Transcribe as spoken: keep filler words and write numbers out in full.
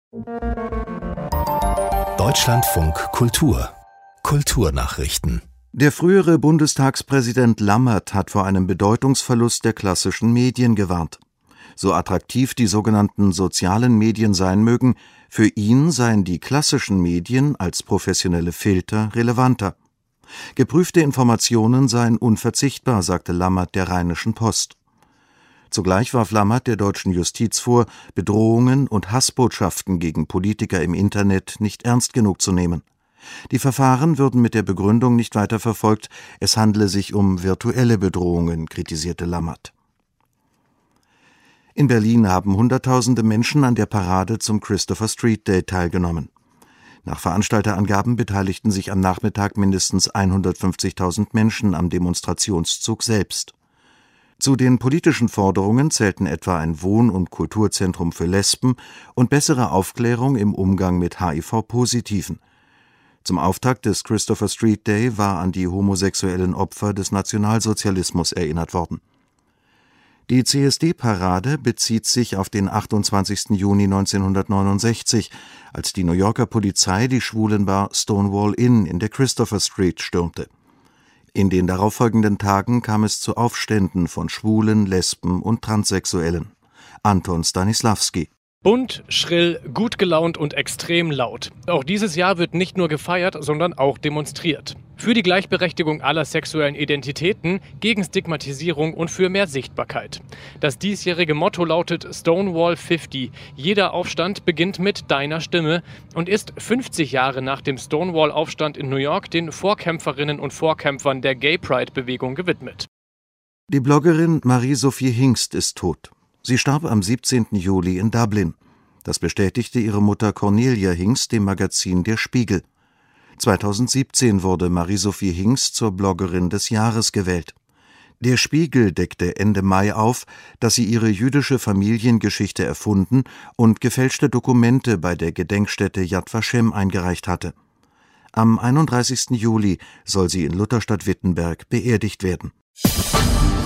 Deutschlandfunk Kultur Kulturnachrichten. Der frühere Bundestagspräsident Lammert hat vor einem Bedeutungsverlust der klassischen Medien gewarnt. So attraktiv die sogenannten sozialen Medien sein mögen, für ihn seien die klassischen Medien als professionelle Filter relevanter. Geprüfte Informationen seien unverzichtbar, sagte Lammert der Rheinischen Post. Zugleich warf Lammert der deutschen Justiz vor, Bedrohungen und Hassbotschaften gegen Politiker im Internet nicht ernst genug zu nehmen. Die Verfahren würden mit der Begründung nicht weiter verfolgt, es handle sich um virtuelle Bedrohungen, kritisierte Lammert. In Berlin haben Hunderttausende Menschen an der Parade zum Christopher Street Day teilgenommen. Nach Veranstalterangaben beteiligten sich am Nachmittag mindestens hundertfünfzigtausend Menschen am Demonstrationszug selbst. Zu den politischen Forderungen zählten etwa ein Wohn- und Kulturzentrum für Lesben und bessere Aufklärung im Umgang mit H I V-Positiven. Zum Auftakt des Christopher Street Day war an die homosexuellen Opfer des Nationalsozialismus erinnert worden. Die C S D-Parade bezieht sich auf den achtundzwanzigsten Juni neunzehnhundertneunundsechzig, als die New Yorker Polizei die Schwulenbar Stonewall Inn in der Christopher Street stürmte. In den darauffolgenden Tagen kam es zu Aufständen von Schwulen, Lesben und Transsexuellen. Anton Stanislavski. Bunt, schrill, gut gelaunt und extrem laut. Auch dieses Jahr wird nicht nur gefeiert, sondern auch demonstriert. Für die Gleichberechtigung aller sexuellen Identitäten, gegen Stigmatisierung und für mehr Sichtbarkeit. Das diesjährige Motto lautet Stonewall fünfzig. Jeder Aufstand beginnt mit deiner Stimme und ist fünfzig Jahre nach dem Stonewall-Aufstand in New York den Vorkämpferinnen und Vorkämpfern der Gay-Pride-Bewegung gewidmet. Die Bloggerin Marie-Sophie Hingst ist tot. Sie starb am siebzehnten Juli in Dublin. Das bestätigte ihre Mutter Cornelia Hingst dem Magazin Der Spiegel. zweitausendsiebzehn wurde Marie-Sophie Hingst zur Bloggerin des Jahres gewählt. Der Spiegel deckte Ende Mai auf, dass sie ihre jüdische Familiengeschichte erfunden und gefälschte Dokumente bei der Gedenkstätte Yad Vashem eingereicht hatte. Am einunddreißigsten Juli soll sie in Lutherstadt-Wittenberg beerdigt werden.